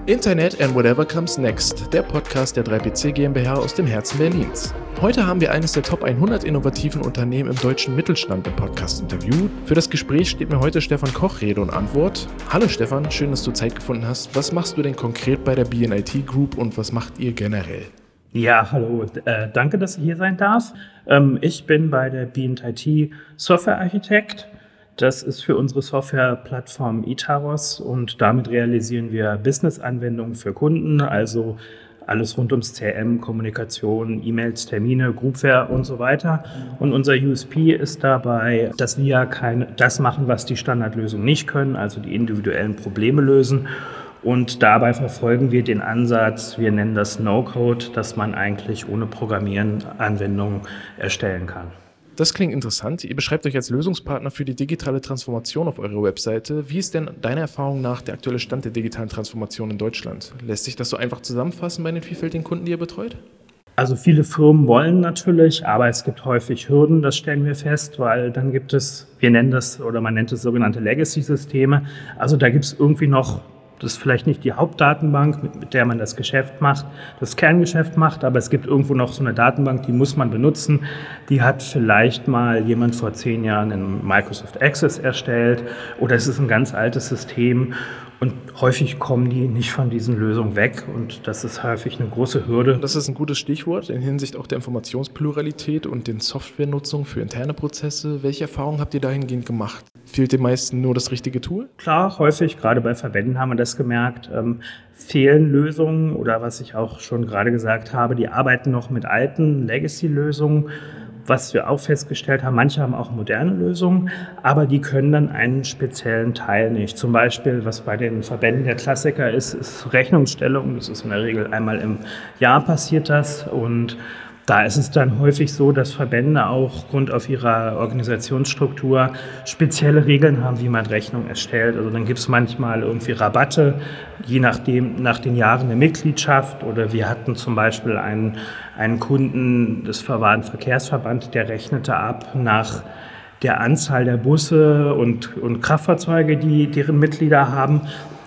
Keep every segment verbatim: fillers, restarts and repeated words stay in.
Internet and Whatever Comes Next, der Podcast der drei P C GmbH aus dem Herzen Berlins. Heute haben wir eines der Top hundert innovativen Unternehmen im deutschen Mittelstand im Podcast interviewt. Für das Gespräch steht mir heute Stefan Koch Rede und Antwort. Hallo Stefan, schön, dass du Zeit gefunden hast. Was machst du denn konkret bei der B N I T Group und was macht ihr generell? Ja, hallo, äh, danke, dass ich hier sein darf. Ähm, ich bin bei der B N I T Softwarearchitekt. Das ist für unsere Softwareplattform Itaros und damit realisieren wir Business-Anwendungen für Kunden, also alles rund ums C R M, Kommunikation, E-Mails, Termine, Groupware und so weiter. Und unser U S P ist dabei, dass wir keine, das machen, was die Standardlösungen nicht können, also die individuellen Probleme lösen. Und dabei verfolgen wir den Ansatz, wir nennen das No-Code, dass man eigentlich ohne Programmieren Anwendungen erstellen kann. Das klingt interessant. Ihr beschreibt euch als Lösungspartner für die digitale Transformation auf eurer Webseite. Wie ist denn deiner Erfahrung nach der aktuelle Stand der digitalen Transformation in Deutschland? Lässt sich das so einfach zusammenfassen bei den vielfältigen Kunden, die ihr betreut? Also viele Firmen wollen natürlich, aber es gibt häufig Hürden, das stellen wir fest, weil dann gibt es, wir nennen das oder man nennt es sogenannte Legacy-Systeme. Also da gibt es irgendwie noch, das ist vielleicht nicht die Hauptdatenbank, mit, mit der man das Geschäft macht, das Kerngeschäft macht, aber es gibt irgendwo noch so eine Datenbank, die muss man benutzen. Die hat vielleicht mal jemand vor zehn Jahren in Microsoft Access erstellt oder es ist ein ganz altes System und häufig kommen die nicht von diesen Lösungen weg und das ist häufig eine große Hürde. Das ist ein gutes Stichwort in Hinsicht auch der Informationspluralität und den Softwarenutzung für interne Prozesse. Welche Erfahrungen habt ihr dahingehend gemacht? Fehlt den meisten nur das richtige Tool? Klar, häufig, gerade bei Verbänden haben wir das gemerkt, ähm, fehlen Lösungen oder was ich auch schon gerade gesagt habe, die arbeiten noch mit alten Legacy-Lösungen. Was wir auch festgestellt haben, manche haben auch moderne Lösungen, aber die können dann einen speziellen Teil nicht. Zum Beispiel, was bei den Verbänden der Klassiker ist, ist Rechnungsstellung. Das ist in der Regel einmal im Jahr passiert das und da ist es dann häufig so, dass Verbände auch Grund auf ihrer Organisationsstruktur spezielle Regeln haben, wie man Rechnung erstellt. Also dann gibt es manchmal irgendwie Rabatte, je nachdem, nach den Jahren der Mitgliedschaft. Oder wir hatten zum Beispiel einen, einen Kunden, das war ein Verkehrsverband, der rechnete ab nach der Anzahl der Busse und, und Kraftfahrzeuge, die deren Mitglieder haben.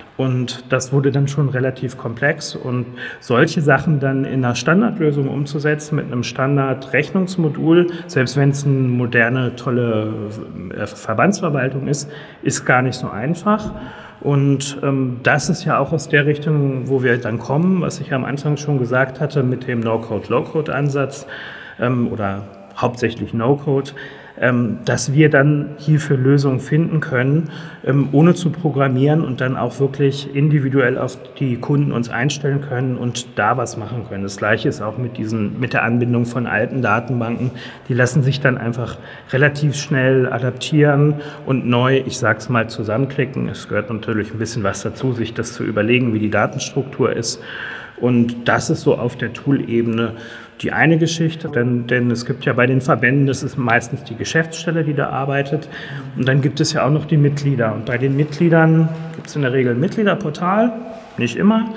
Und das wurde dann schon relativ komplex und solche Sachen dann in einer Standardlösung umzusetzen mit einem Standardrechnungsmodul, selbst wenn es eine moderne, tolle Verbandsverwaltung ist, ist gar nicht so einfach. Und ähm, das ist ja auch aus der Richtung, wo wir dann kommen, was ich am Anfang schon gesagt hatte mit dem No-Code-Low-Code-Ansatz ähm, oder hauptsächlich No-Code, ähm, dass wir dann hierfür Lösungen finden können, ähm, ohne zu programmieren und dann auch wirklich individuell auf die Kunden uns einstellen können und da was machen können. Das Gleiche ist auch mit diesen, mit der Anbindung von alten Datenbanken. Die lassen sich dann einfach relativ schnell adaptieren und neu, ich sag's mal, zusammenklicken. Es gehört natürlich ein bisschen was dazu, sich das zu überlegen, wie die Datenstruktur ist. Und das ist so auf der Tool-Ebene die eine Geschichte, denn, denn es gibt ja bei den Verbänden, das ist meistens die Geschäftsstelle, die da arbeitet. Und dann gibt es ja auch noch die Mitglieder. Und bei den Mitgliedern gibt es in der Regel ein Mitgliederportal, nicht immer.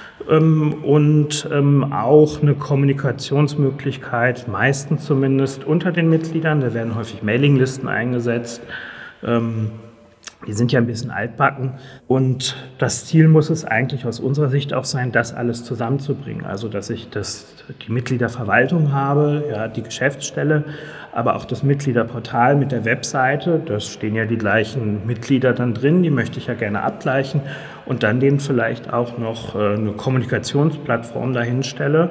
Ähm, und ähm, auch eine Kommunikationsmöglichkeit, meistens zumindest unter den Mitgliedern. Da werden häufig Mailinglisten eingesetzt. Ähm, Die sind ja ein bisschen altbacken und das Ziel muss es eigentlich aus unserer Sicht auch sein, das alles zusammenzubringen. Also dass ich das, die Mitgliederverwaltung habe, ja, die Geschäftsstelle, aber auch das Mitgliederportal mit der Webseite. Da stehen ja die gleichen Mitglieder dann drin, die möchte ich ja gerne abgleichen und dann denen vielleicht auch noch eine Kommunikationsplattform dahin stelle,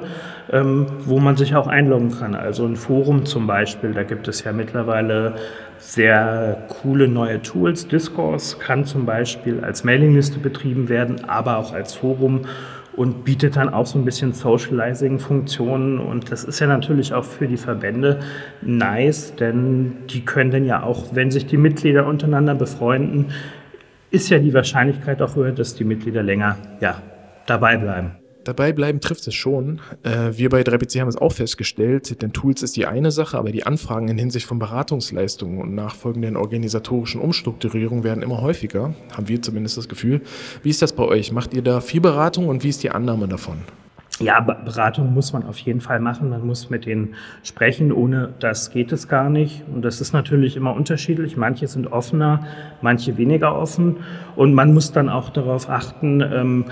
wo man sich auch einloggen kann. Also ein Forum zum Beispiel, da gibt es ja mittlerweile sehr coole neue Tools. Discourse kann zum Beispiel als Mailingliste betrieben werden, aber auch als Forum und bietet dann auch so ein bisschen Socializing-Funktionen. Und das ist ja natürlich auch für die Verbände nice, denn die können dann ja auch, wenn sich die Mitglieder untereinander befreunden, ist ja die Wahrscheinlichkeit auch höher, dass die Mitglieder länger ja, dabei bleiben. Dabei bleiben trifft es schon. Äh, wir bei drei P C haben es auch festgestellt, denn Tools ist die eine Sache, aber die Anfragen in Hinsicht von Beratungsleistungen und nachfolgenden organisatorischen Umstrukturierungen werden immer häufiger, haben wir zumindest das Gefühl. Wie ist das bei euch? Macht ihr da viel Beratung und wie ist die Annahme davon? Ja, Beratung muss man auf jeden Fall machen. Man muss mit denen sprechen. Ohne das geht es gar nicht. Und das ist natürlich immer unterschiedlich. Manche sind offener, manche weniger offen. Und man muss dann auch darauf achten, ähm,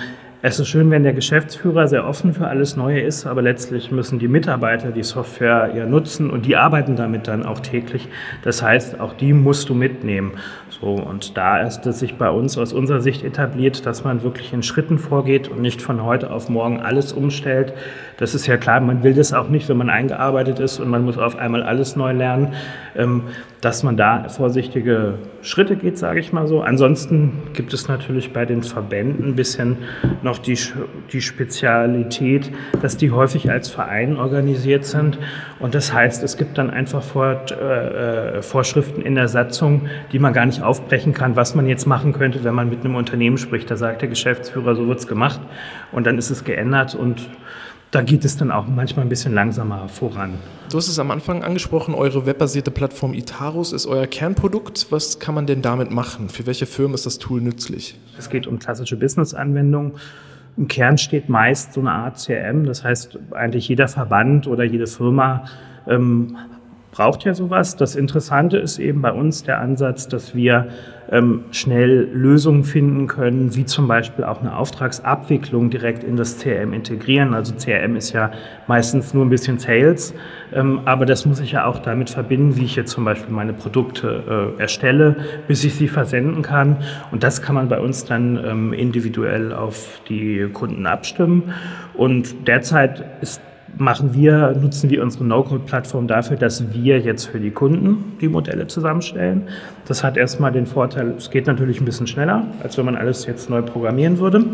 Es ist schön, wenn der Geschäftsführer sehr offen für alles Neue ist, aber letztlich müssen die Mitarbeiter die Software ja nutzen und die arbeiten damit dann auch täglich. Das heißt, auch die musst du mitnehmen. So, und da ist es sich bei uns aus unserer Sicht etabliert, dass man wirklich in Schritten vorgeht und nicht von heute auf morgen alles umstellt. Das ist ja klar, man will das auch nicht, wenn man eingearbeitet ist und man muss auf einmal alles neu lernen, dass man da vorsichtige Schritte geht, sage ich mal so. Ansonsten gibt es natürlich bei den Verbänden ein bisschen noch die, die Spezialität, dass die häufig als Verein organisiert sind. Und das heißt, es gibt dann einfach Vor, äh, Vorschriften in der Satzung, die man gar nicht aufbrechen kann, was man jetzt machen könnte, wenn man mit einem Unternehmen spricht. Da sagt der Geschäftsführer, so wird es gemacht und dann ist es geändert und da geht es dann auch manchmal ein bisschen langsamer voran. Du hast es am Anfang angesprochen, eure webbasierte Plattform Itarus ist euer Kernprodukt. Was kann man denn damit machen? Für welche Firmen ist das Tool nützlich? Es geht um klassische Business-Anwendungen. Im Kern steht meist so eine Art C R M. Das heißt, eigentlich jeder Verband oder jede Firma ähm, braucht ja sowas. Das Interessante ist eben bei uns der Ansatz, dass wir ähm, schnell Lösungen finden können, wie zum Beispiel auch eine Auftragsabwicklung direkt in das C R M integrieren. Also C R M ist ja meistens nur ein bisschen Sales, ähm, aber das muss ich ja auch damit verbinden, wie ich jetzt zum Beispiel meine Produkte äh, erstelle, bis ich sie versenden kann. Und das kann man bei uns dann ähm, individuell auf die Kunden abstimmen. Und derzeit ist machen wir, nutzen wir unsere No-Code-Plattform dafür, dass wir jetzt für die Kunden die Modelle zusammenstellen. Das hat erstmal den Vorteil, es geht natürlich ein bisschen schneller, als wenn man alles jetzt neu programmieren würde.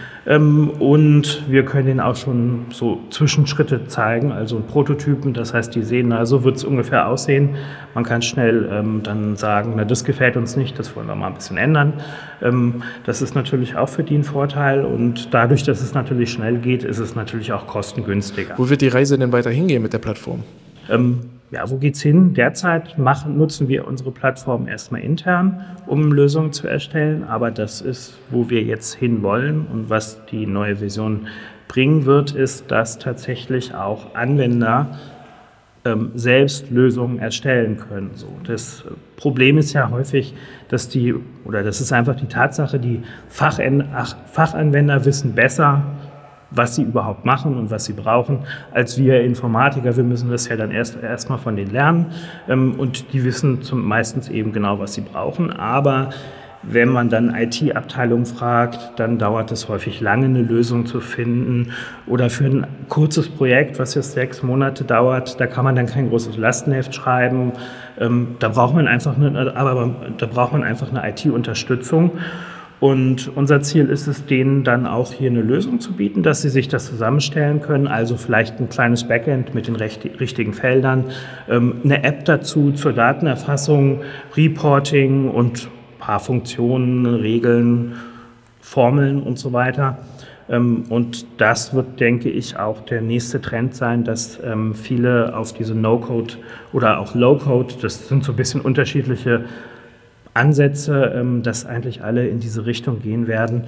Und wir können Ihnen auch schon so Zwischenschritte zeigen, also Prototypen. Das heißt, die sehen, na, so wird es ungefähr aussehen. Man kann schnell ähm, dann sagen, na, das gefällt uns nicht, das wollen wir mal ein bisschen ändern. Ähm, das ist natürlich auch für die ein Vorteil. Und dadurch, dass es natürlich schnell geht, ist es natürlich auch kostengünstiger. Wo wird die Reise denn weiter hingehen mit der Plattform? Ähm, ja, wo geht's hin? Derzeit machen, nutzen wir unsere Plattform erstmal intern, um Lösungen zu erstellen. Aber das ist, wo wir jetzt hinwollen und was die neue Version bringen wird, ist, dass tatsächlich auch Anwender ähm, selbst Lösungen erstellen können. So, das Problem ist ja häufig, dass die, oder das ist einfach die Tatsache, die Fachan- Ach, Fachanwender wissen besser, was sie überhaupt machen und was sie brauchen, als wir Informatiker. Wir müssen das ja dann erst erstmal von denen lernen ähm, und die wissen zum, meistens eben genau, was sie brauchen. Aber wenn man dann I T-Abteilung fragt, dann dauert es häufig lange, eine Lösung zu finden. Oder für ein kurzes Projekt, was jetzt sechs Monate dauert, da kann man dann kein großes Lastenheft schreiben. Ähm, da braucht man einfach eine, aber da braucht man einfach eine I T-Unterstützung. Und unser Ziel ist es, denen dann auch hier eine Lösung zu bieten, dass sie sich das zusammenstellen können, also vielleicht ein kleines Backend mit den richtigen Feldern, eine App dazu zur Datenerfassung, Reporting und ein paar Funktionen, Regeln, Formeln und so weiter. Und das wird, denke ich, auch der nächste Trend sein, dass viele auf diese No-Code oder auch Low-Code, das sind so ein bisschen unterschiedliche Ansätze, dass eigentlich alle in diese Richtung gehen werden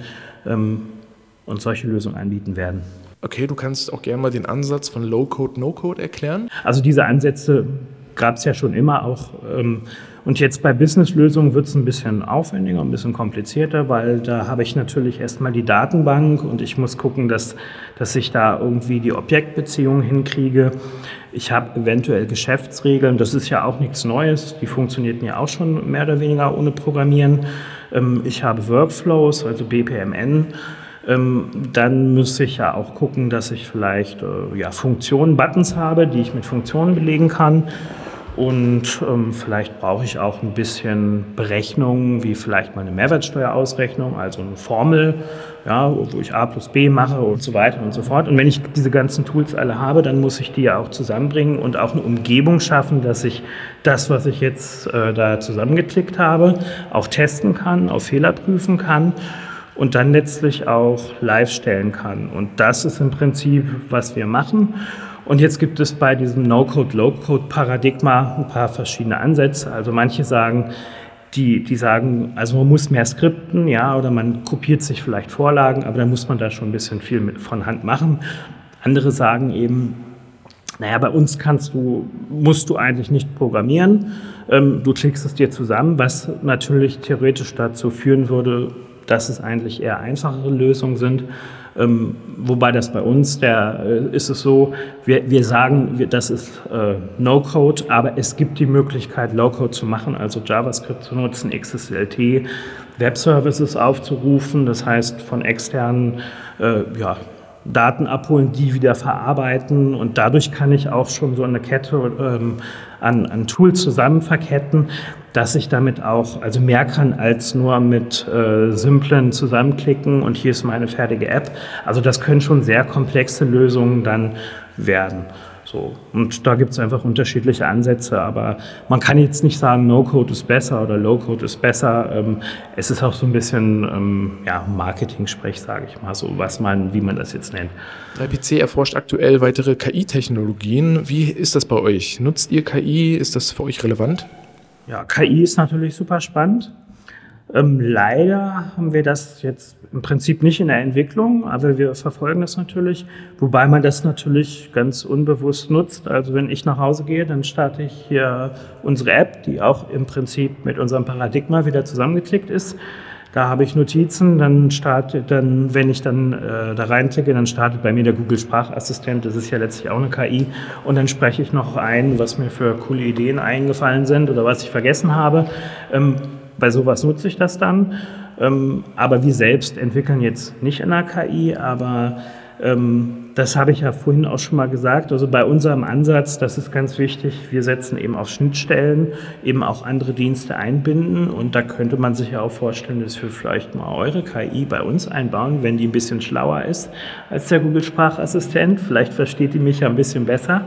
und solche Lösungen anbieten werden. Okay, du kannst auch gerne mal den Ansatz von Low-Code, No-Code erklären. Also diese Ansätze gab es ja schon immer auch. Und jetzt bei Business-Lösungen wird es ein bisschen aufwendiger, ein bisschen komplizierter, weil da habe ich natürlich erstmal die Datenbank und ich muss gucken, dass, dass ich da irgendwie die Objektbeziehungen hinkriege. Ich habe eventuell Geschäftsregeln, das ist ja auch nichts Neues, die funktionierten ja auch schon mehr oder weniger ohne Programmieren. Ich habe Workflows, also B P M N. Dann müsste ich ja auch gucken, dass ich vielleicht ja, Funktionen, Buttons habe, die ich mit Funktionen belegen kann. Und ähm, vielleicht brauche ich auch ein bisschen Berechnungen, wie vielleicht meine Mehrwertsteuerausrechnung, also eine Formel, ja, wo ich A plus B mache und so weiter und so fort. Und wenn ich diese ganzen Tools alle habe, dann muss ich die ja auch zusammenbringen und auch eine Umgebung schaffen, dass ich das, was ich jetzt äh, da zusammengeklickt habe, auch testen kann, auf Fehler prüfen kann und dann letztlich auch live stellen kann. Und das ist im Prinzip, was wir machen. Und jetzt gibt es bei diesem No-Code, Low-Code-Paradigma ein paar verschiedene Ansätze. Also manche sagen, die, die sagen, also man muss mehr skripten, ja, oder man kopiert sich vielleicht Vorlagen, aber da muss man da schon ein bisschen viel mit von Hand machen. Andere sagen eben, naja, bei uns kannst du, musst du eigentlich nicht programmieren. Ähm, du klickst es dir zusammen, was natürlich theoretisch dazu führen würde, dass es eigentlich eher einfachere Lösungen sind. Ähm, wobei das bei uns, der, äh, ist es so, wir, wir sagen, wir, das ist äh, No-Code, aber es gibt die Möglichkeit, Low-Code zu machen, also JavaScript zu nutzen, X S L T, Web-Services aufzurufen, das heißt von externen äh, ja, Daten abholen, die wieder verarbeiten und dadurch kann ich auch schon so eine Kette ähm, an, an Tools zusammen verketten, dass ich damit auch also mehr kann als nur mit äh, simplen Zusammenklicken und hier ist meine fertige App. Also das können schon sehr komplexe Lösungen dann werden. So. Und da gibt es einfach unterschiedliche Ansätze, aber man kann jetzt nicht sagen, No-Code ist besser oder Low-Code ist besser. Ähm, es ist auch so ein bisschen ähm, ja, Marketing-Sprech, sage ich mal, so was man, wie man das jetzt nennt. drei P C erforscht aktuell weitere K I-Technologien. Wie ist das bei euch? Nutzt ihr K I? Ist das für euch relevant? Ja, K I ist natürlich super spannend. Ähm, leider haben wir das jetzt im Prinzip nicht in der Entwicklung, aber wir verfolgen das natürlich, wobei man das natürlich ganz unbewusst nutzt. Also wenn ich nach Hause gehe, dann starte ich hier unsere App, die auch im Prinzip mit unserem Paradigma wieder zusammengeklickt ist. Da habe ich Notizen, dann startet, dann, wenn ich dann äh, da reinklicke, dann startet bei mir der Google Sprachassistent, das ist ja letztlich auch eine K I, und dann spreche ich noch ein, was mir für coole Ideen eingefallen sind oder was ich vergessen habe. Ähm, Bei sowas nutze ich das dann, ähm, aber wir selbst entwickeln jetzt nicht in der K I, aber ähm, das habe ich ja vorhin auch schon mal gesagt, also bei unserem Ansatz, das ist ganz wichtig, wir setzen eben auf Schnittstellen, eben auch andere Dienste einbinden und da könnte man sich ja auch vorstellen, dass wir vielleicht mal eure K I bei uns einbauen, wenn die ein bisschen schlauer ist als der Google Sprachassistent, vielleicht versteht die mich ja ein bisschen besser.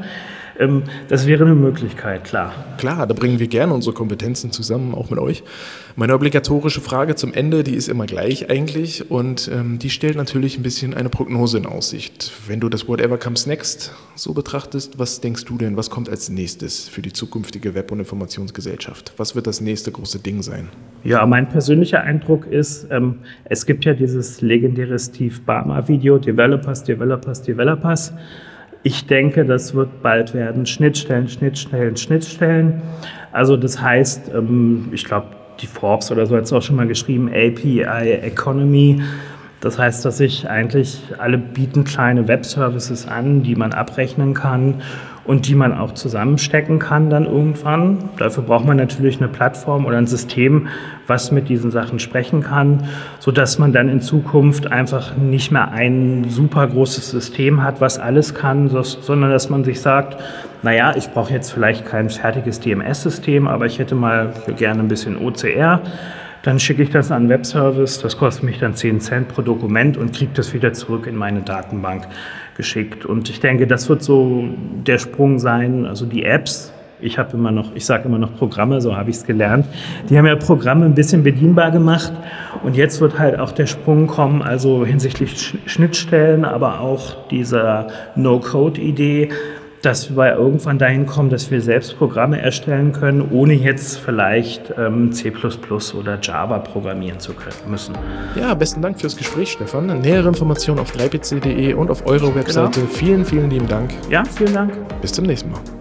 Das wäre eine Möglichkeit, klar. Klar, da bringen wir gerne unsere Kompetenzen zusammen, auch mit euch. Meine obligatorische Frage zum Ende, die ist immer gleich eigentlich und ähm, die stellt natürlich ein bisschen eine Prognose in Aussicht. Wenn du das Whatever Comes Next so betrachtest, was denkst du denn, was kommt als nächstes für die zukünftige Web- und Informationsgesellschaft? Was wird das nächste große Ding sein? Ja, mein persönlicher Eindruck ist, ähm, es gibt ja dieses legendäre Steve Ballmer-Video, Developers, Developers, Developers. Ich denke, das wird bald werden Schnittstellen, Schnittstellen, Schnittstellen. Also das heißt, ich glaube, die Forbes oder so hat es auch schon mal geschrieben, A P I Economy. Das heißt, dass sich eigentlich alle bieten kleine Web-Services an, die man abrechnen kann und die man auch zusammenstecken kann dann irgendwann. Dafür braucht man natürlich eine Plattform oder ein System, was mit diesen Sachen sprechen kann, sodass man dann in Zukunft einfach nicht mehr ein super großes System hat, was alles kann, sondern dass man sich sagt, naja, ich brauche jetzt vielleicht kein fertiges D M S-System, aber ich hätte mal gerne ein bisschen O C R. Dann schicke ich das an einen Webservice, das kostet mich dann zehn Cent pro Dokument und kriege das wieder zurück in meine Datenbank geschickt. Und ich denke, das wird so der Sprung sein, also die Apps, ich habe immer noch, ich sage immer noch Programme, so habe ich es gelernt, die haben ja Programme ein bisschen bedienbar gemacht und jetzt wird halt auch der Sprung kommen, also hinsichtlich Schnittstellen, aber auch dieser No-Code-Idee, dass wir irgendwann dahin kommen, dass wir selbst Programme erstellen können, ohne jetzt vielleicht ähm, C plus plus oder Java programmieren zu können müssen. Ja, besten Dank fürs Gespräch, Stefan. Nähere Informationen auf drei p c punkt de und auf eurer Webseite. Genau. Vielen, vielen lieben Dank. Ja, vielen Dank. Bis zum nächsten Mal.